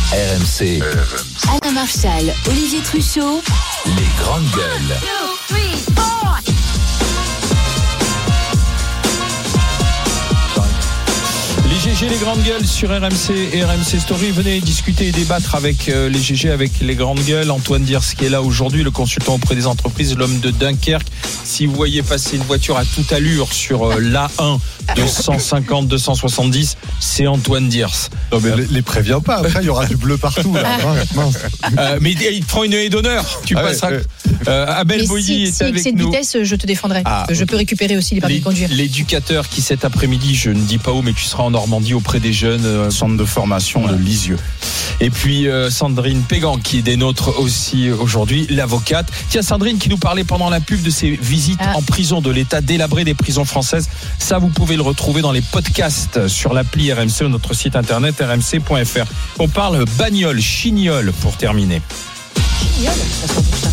RMC. Alain Marchal, Olivier Truchot. Les grandes gueules. 1, 2, 3, 4. Les GG, les grandes gueules sur RMC et RMC Story. Venez discuter et débattre avec les GG, avec les grandes gueules. Antoine Diers qui est là aujourd'hui, le consultant auprès des entreprises, l'homme de Dunkerque. Si vous voyez passer une voiture à toute allure sur l'A1 de 150, 270, c'est Antoine Diers. Non mais les préviens pas, après il y aura du bleu partout là. Mais il prend une haie d'honneur. Tu passeras. Abel Boilly est avec nous. Si c'est de vitesse, je te défendrai. Je peux récupérer aussi les permis de conduire. L'éducateur qui cet après-midi, je ne dis pas où, mais tu seras en Normandie auprès des jeunes. Centre de formation de Lisieux. Et puis Sandrine Pégan qui est des nôtres aussi aujourd'hui, l'avocate. Tiens, Sandrine qui nous parlait pendant la pub de ses visites en prison, de l'état délabré des prisons françaises. Ça, vous pouvez le retrouver dans les podcasts sur l'appli RMC ou notre site internet rmc.fr. On parle bagnole, chignole pour terminer. Chignole, ça sent bon ça.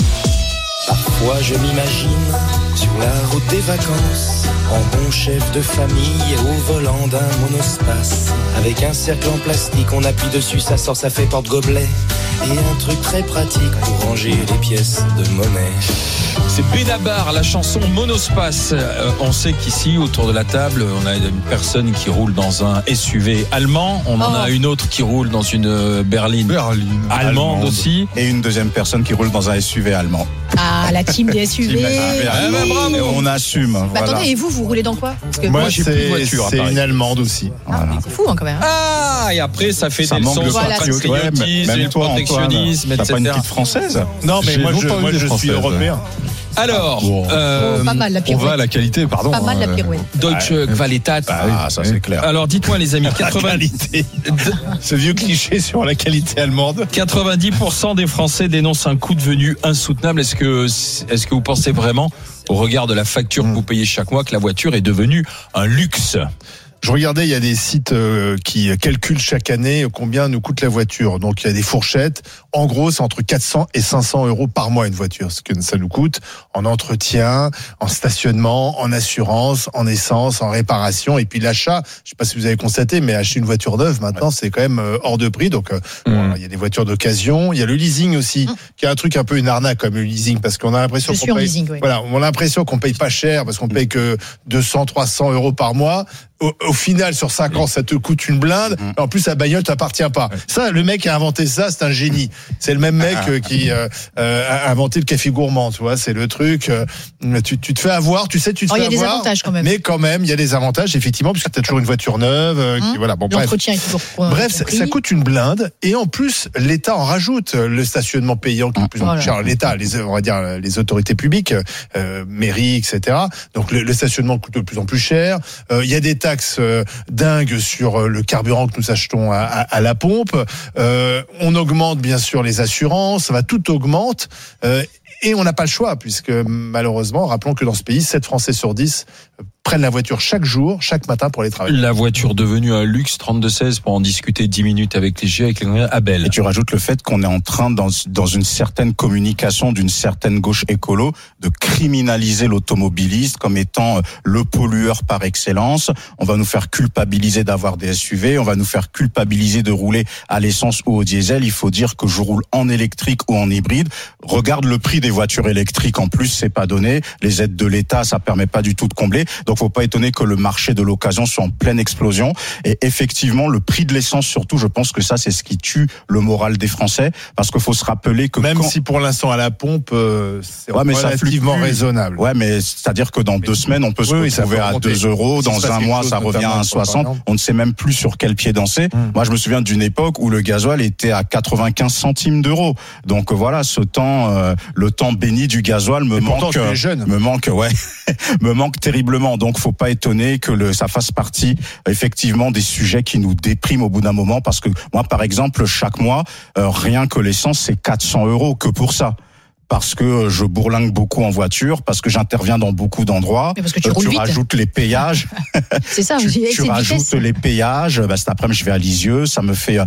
Parfois je m'imagine sur la route des vacances, en bon chef de famille au volant d'un monospace. Avec un cercle en plastique, on appuie dessus, ça sort, ça fait porte-gobelet. Et un truc très pratique pour ranger les pièces de monnaie. C'est Benabar, la chanson Monospace. On sait qu'ici, autour de la table, on a une personne qui roule dans un SUV allemand. On en a une autre qui roule dans une berline allemande aussi. Et une deuxième personne qui roule dans un SUV allemand. Ah, la team des SUV. Bravo. On assume. Bah, voilà. Attendez, et vous roulez dans quoi? Parce que Moi, j'ai plus de voiture à c'est Paris. une allemande aussi. Voilà. c'est fou quand même. Et après, ça fait Ça des manque leçons de sur le patriotisme. patriotisme, Même le toi, protectionnisme, Antoine, t'as pas une etc. petite française? Non, mais J'ai moi longtemps eu des je suis Françaises. européen. Alors, Pas mal la On pirouette. va à la qualité, pardon. Pas mal la pirouette. Deutsche Qualität. Ah, ça c'est clair. Alors, dites-moi les amis, Qualité. Ce vieux cliché sur la qualité allemande. 90% des Français dénoncent un coût devenu insoutenable. Est-ce que vous pensez vraiment, au regard de la facture que vous payez chaque mois, que la voiture est devenue un luxe? Je regardais, il y a des sites qui calculent chaque année combien nous coûte la voiture. Donc il y a des fourchettes. En gros, c'est entre 400 et 500 euros par mois une voiture, ce que ça nous coûte en entretien, en stationnement, en assurance, en essence, en réparation. Et puis l'achat, je sais pas si vous avez constaté, mais acheter une voiture neuve maintenant, c'est quand même hors de prix. Donc bon, il y a des voitures d'occasion. Il y a le leasing aussi, qui est un truc un peu une arnaque comme le leasing, parce qu'on a l'impression qu'on paye. Leasing, oui. Voilà, on a l'impression qu'on paye pas cher parce qu'on paye que 200, 300 euros par mois. Au final, sur 5 ans, ça te coûte une blinde. En plus, la bagnole t'appartient pas. Ça, le mec qui a inventé ça, c'est un génie. C'est le même mec qui a inventé le café gourmand, tu vois. C'est le truc. Tu te fais avoir, tu sais, tu te fais avoir. Il y a des avantages quand même. Mais quand même, il y a des avantages, effectivement, puisque tu as toujours une voiture neuve. Voilà, bon, bref. L'entretien est toujours Bref, ça coûte une blinde. Et en plus, l'État en rajoute. Le stationnement payant qui est de plus en plus cher. L'État, on va dire les autorités publiques, mairies, etc. Donc le stationnement coûte de plus en plus cher. Il y a des taxes dingues sur le carburant que nous achetons à la pompe. On augmente bien sûr les assurances. Tout augmente. Et on n'a pas le choix, puisque malheureusement, rappelons que dans ce pays, 7 Français sur 10 prennent la voiture chaque jour, chaque matin pour aller travailler. La voiture devenue un luxe, 32-16 pour en discuter 10 minutes avec les G, avec les Abel. Et tu rajoutes le fait qu'on est en train, dans une certaine communication d'une certaine gauche écolo, de criminaliser l'automobiliste comme étant le pollueur par excellence. On va nous faire culpabiliser d'avoir des SUV, on va nous faire culpabiliser de rouler à l'essence ou au diesel. Il faut dire que je roule en électrique ou en hybride. Regarde le prix des voitures électriques, en plus, c'est pas donné. Les aides de l'État, ça permet pas du tout de combler. Donc, faut pas étonner que le marché de l'occasion soit en pleine explosion. Et effectivement, le prix de l'essence, surtout, je pense que ça, c'est ce qui tue le moral des Français. Parce qu'il faut se rappeler que même si pour l'instant à la pompe, c'est relativement raisonnable. Ouais, mais c'est-à-dire que dans 2 semaines, on peut se retrouver à 2 euros. Dans un mois, ça revient à 1,60. On ne sait même plus sur quel pied danser. Moi, je me souviens d'une époque où le gasoil était à 95 centimes d'euros. Donc voilà, le temps béni du gasoil me manque. Me manque terriblement. Donc, faut pas étonner que ça fasse partie effectivement des sujets qui nous dépriment au bout d'un moment, parce que moi, par exemple, chaque mois, rien que l'essence, c'est 400 euros que pour ça. parce que je bourlingue beaucoup en voiture, parce que j'interviens dans beaucoup d'endroits. Mais parce que tu roules vite. Rajoutes les péages. C'est ça, tu rajoutes les péages. Cet après-midi, je vais à Lisieux. Ça me fait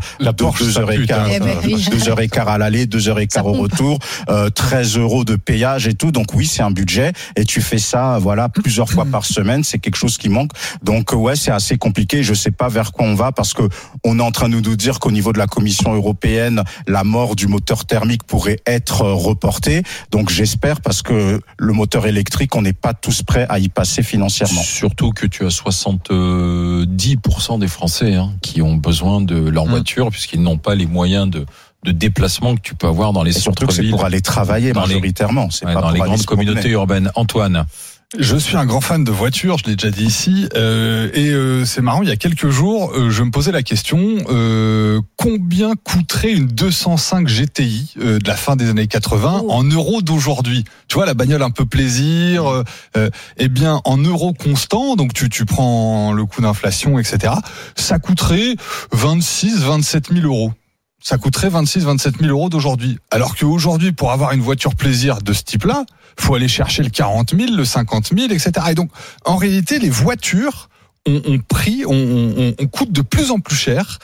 2h15 à l'aller, 2h15 au retour, 13 € de péage et tout. Donc oui, c'est un budget. Et tu fais ça, plusieurs fois par semaine. C'est quelque chose qui manque. Donc ouais, c'est assez compliqué. Je sais pas vers quoi on va parce que on est en train de nous dire qu'au niveau de la Commission européenne, la mort du moteur thermique pourrait être reportée. Donc j'espère parce que le moteur électrique, on n'est pas tous prêts à y passer financièrement. Surtout que tu as 70% des Français qui ont besoin de leur voiture puisqu'ils n'ont pas les moyens de déplacement que tu peux avoir dans les centres-villes. C'est pour aller travailler majoritairement. C'est pas dans pour les aller grandes communautés urbaines. Antoine. Je suis un grand fan de voitures, je l'ai déjà dit ici, c'est marrant, il y a quelques jours, je me posais la question, combien coûterait une 205 GTI de la fin des années 80 en euros d'aujourd'hui? Tu vois, la bagnole un peu plaisir, eh bien en euros constants, donc tu prends le coût d'inflation, etc., ça coûterait 26-27 000 euros. Ça coûterait 26-27 000 euros d'aujourd'hui. Alors qu'aujourd'hui, pour avoir une voiture plaisir de ce type-là, faut aller chercher le 40 000, le 50 000, etc. Et donc, en réalité, les voitures on coûte de plus en plus cher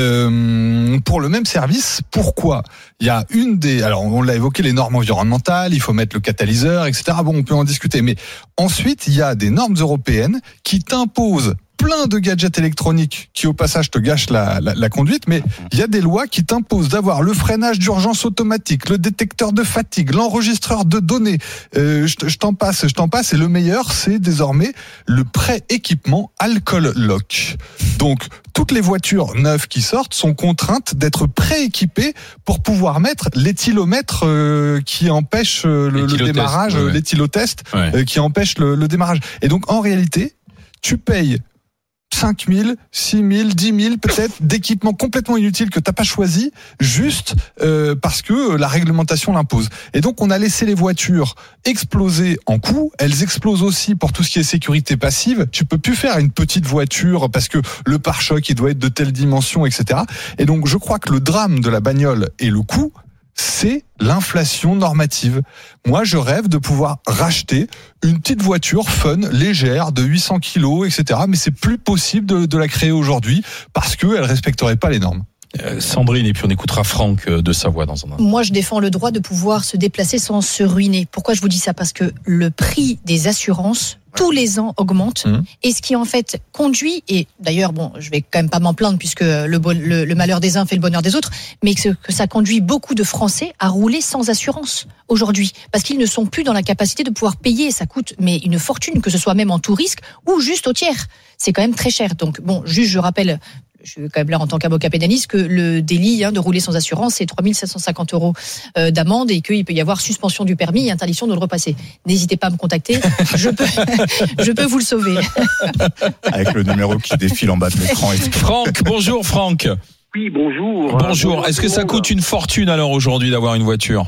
pour le même service. Pourquoi? Il y a alors on l'a évoqué, les normes environnementales, il faut mettre le catalyseur, etc. Bon, on peut en discuter. Mais ensuite, il y a des normes européennes qui t'imposent plein de gadgets électroniques qui au passage te gâchent la conduite, mais il y a des lois qui t'imposent d'avoir le freinage d'urgence automatique, le détecteur de fatigue, l'enregistreur de données, je t'en passe, et le meilleur, c'est désormais le pré-équipement Alcool Lock. Donc toutes les voitures neuves qui sortent sont contraintes d'être prééquipées pour pouvoir mettre l'éthylomètre qui empêche le démarrage, l'éthylotest qui empêche le démarrage. Et donc en réalité, tu payes 5 000, 6 000, 10 000 peut-être d'équipements complètement inutiles que t'as pas choisi juste parce que la réglementation l'impose. Et donc on a laissé les voitures exploser en coût. Elles explosent aussi pour tout ce qui est sécurité passive. Tu peux plus faire une petite voiture parce que le pare-choc il doit être de telle dimension, etc. Et donc je crois que le drame de la bagnole et le coût, c'est l'inflation normative. Moi, je rêve de pouvoir racheter une petite voiture fun, légère, de 800 kilos, etc. Mais c'est plus possible de la créer aujourd'hui parce qu'elle respecterait pas les normes. Sandrine, et puis on écoutera Franck de Savoie dans un instant. Moi, je défends le droit de pouvoir se déplacer sans se ruiner. Pourquoi je vous dis ça? Parce que le prix des assurances tous les ans augmente et ce qui en fait conduit, et d'ailleurs bon, je vais quand même pas m'en plaindre puisque le malheur des uns fait le bonheur des autres, mais que ça conduit beaucoup de Français à rouler sans assurance aujourd'hui parce qu'ils ne sont plus dans la capacité de pouvoir payer. Ça coûte mais une fortune, que ce soit même en tout risque ou juste au tiers. C'est quand même très cher. Donc bon, juste je rappelle, je suis quand même là en tant qu'avocat pénaliste, que le délit de rouler sans assurance, c'est 3 750 € d'amende et qu'il peut y avoir suspension du permis et interdiction de le repasser. N'hésitez pas à me contacter, je peux vous le sauver. Avec le numéro qui défile en bas de l'écran. Franck, bonjour Franck. Oui, bonjour. Bonjour, est-ce que ça coûte une fortune alors aujourd'hui d'avoir une voiture?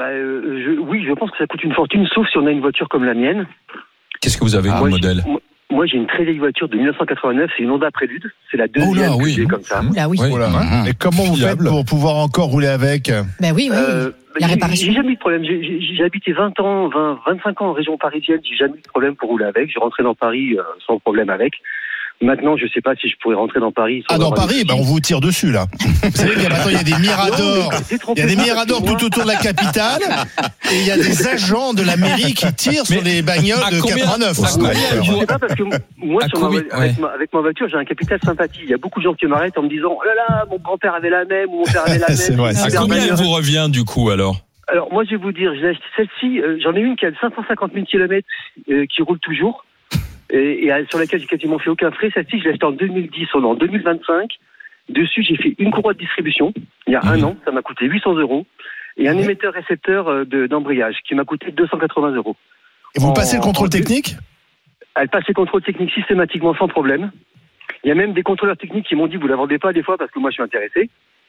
Oui, je pense que ça coûte une fortune, sauf si on a une voiture comme la mienne. Qu'est-ce que vous avez comme modèle? Moi, j'ai une très vieille voiture de 1989, c'est une Honda Prélude. C'est la deuxième que j'ai comme ça. Là, oui. Et comment vous faites pour pouvoir encore rouler avec? Ben oui. La réparation. J'ai jamais eu de problème. J'ai habité 25 ans en région parisienne. J'ai jamais eu de problème pour rouler avec. J'ai rentré dans Paris sans problème avec. Maintenant, je sais pas si je pourrais rentrer dans Paris. Dans Paris, on vous tire dessus, là. Vous savez qu'il y a des miradors. Il y a des miradors tout autour de la capitale. Et il y a des agents de la mairie qui tirent sur les bagnoles de 89. Je sais pas parce que moi, avec ma voiture, j'ai un capital sympathie. Il y a beaucoup de gens qui m'arrêtent en me disant, oh là là, mon grand-père avait la même, ou mon père avait la même. C'est vrai. À combien elle vous revient, du coup, alors? Alors, moi, je vais vous dire, j'ai acheté celle-ci, j'en ai une qui a 550 000 km, qui roule toujours. Et sur laquelle j'ai quasiment fait aucun frais. Celle-ci, je l'ai achetée en 2010. En 2025, dessus, j'ai fait une courroie de distribution. Il y a un an, ça m'a coûté 800 €. Et un émetteur-récepteur d'embrayage qui m'a coûté 280 €. Et vous passez le contrôle technique? Elle passe les contrôles techniques systématiquement sans problème. Il y a même des contrôleurs techniques qui m'ont dit, vous la vendez pas des fois parce que moi je suis intéressé.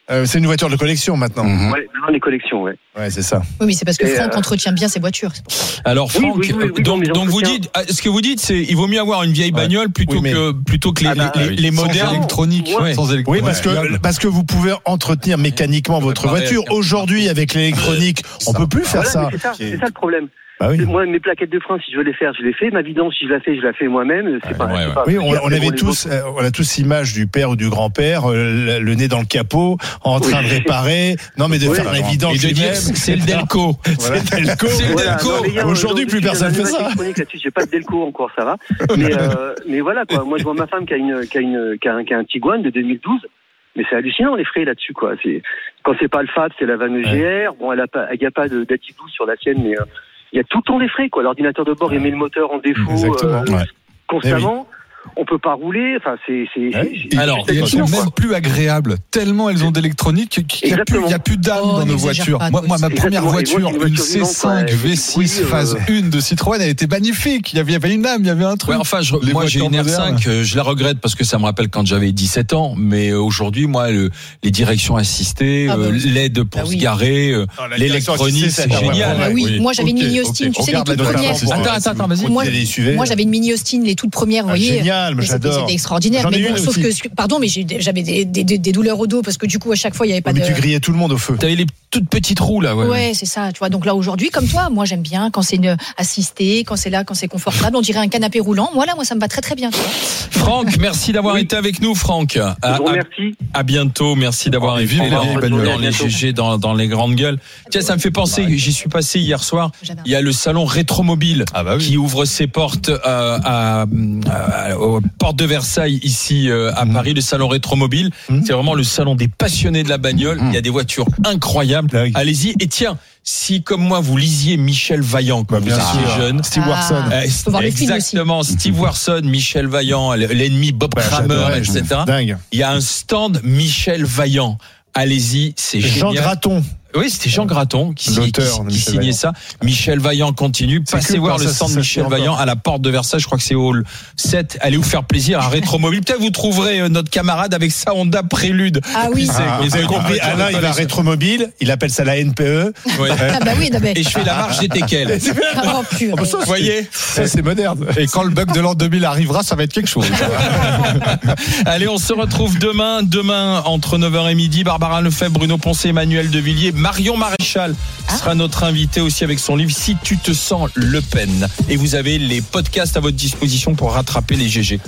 C'est une voiture de collection maintenant. Ouais, maintenant les collections, ouais. Ouais, c'est ça. Oui, mais c'est parce que Franck entretient bien ses voitures. Alors Franck, oui, donc vous dites, ce que vous dites, c'est il vaut mieux avoir une vieille bagnole plutôt que les modernes électroniques. Sans électronique. Oui, parce que vous pouvez entretenir mécaniquement votre voiture. Aujourd'hui, avec l'électronique, on peut plus faire ça. C'est ça le problème. Bah oui. Moi, mes plaquettes de frein, si je veux les faire, je les fais. Ma vidange, si je la fais moi-même. C'est pas. Oui, on a tous l'image du père ou du grand-père, le nez dans le capot, en train de réparer. Non, mais de faire la vidange et de dire c'est le Delco. Voilà. C'est le Delco. Aujourd'hui, plus personne fait ça. J'ai pas de Delco encore, ça va. Mais voilà quoi. Moi, je vois ma femme qui a un Tiguan de 2012. Mais c'est hallucinant les frais là-dessus quoi. Quand c'est pas le Fab, c'est la vanne GR. Bon, elle y a pas d'Attitude sur la sienne, mais il y a tout le temps des frais quoi. L'ordinateur de bord met le moteur en défaut constamment. On peut pas rouler. Enfin, alors, elles sont même plus agréables. Tellement elles ont d'électronique qu'il n'y a plus d'âme dans nos voitures. Moi, ma première voiture, une C5 V6 phase 1 de Citroën, elle était magnifique. Il y avait une âme, il y avait un truc. Ouais, enfin, moi, j'ai une R5. Je la regrette parce que ça me rappelle quand j'avais 17 ans. Mais aujourd'hui, moi, les directions assistées, l'aide pour se garer, l'électronique, c'est génial. Oui, moi, j'avais une Mini Austin. Tu sais, les toutes premières. Attends, vas-y. Moi, j'avais une Mini Austin, les toutes premières, vous voyez. J'adore. C'était extraordinaire. Mais bon, sauf que, pardon, mais j'avais des douleurs au dos parce que du coup, à chaque fois, il n'y avait pas de. Mais tu grillais tout le monde au feu. T'avais les toutes petites roues, là, ouais, c'est ça, tu vois. Donc là, aujourd'hui, comme toi, moi, j'aime bien quand c'est assisté, quand c'est là, quand c'est confortable. On dirait un canapé roulant. Moi, ça me va très, très bien, tu vois. Franck, merci d'avoir été avec nous, Franck. Je vous remercie. À bientôt. Merci d'avoir été dans les GG, dans les grandes gueules. Tiens, ça me fait penser, j'y suis passé hier soir. Il y a le salon Rétromobile qui ouvre ses portes aux portes de Versailles ici à Paris, le salon Rétromobile. C'est vraiment le salon des passionnés de la bagnole. Il y a des voitures incroyables. Allez-y. Et tiens, si comme moi vous lisiez Michel Vaillant quand vous étiez jeune, Steve Warson, exactement, Steve Warson, Michel Vaillant, l'ennemi Bob Kramer, etc. Il y a un stand Michel Vaillant. Allez-y, c'est génial. Jean Graton. Oui, c'était Jean Graton qui signait ça. Michel Vaillant continue. Passez voir le stand Michel Vaillant à la porte de Versailles. Je crois que c'est hall 7. Allez vous faire plaisir à Rétromobile. Peut-être vous trouverez notre camarade avec sa Honda Prélude. Ah oui. Vous avez compris. Alain, il va à Rétromobile. Il appelle ça la NPE. Ouais. Ah bah oui, et je fais la marche des teckels. Vous voyez, ça c'est moderne. Et quand le bug de l'an 2000 arrivera, ça va être quelque chose. Allez, on se retrouve demain entre 9h et midi. Barbara Lefebvre, Bruno Poncet, Emmanuel Devilliers, Marion Maréchal sera notre invité aussi avec son livre Si tu te sens Le Pen. Et vous avez les podcasts à votre disposition pour rattraper les GG.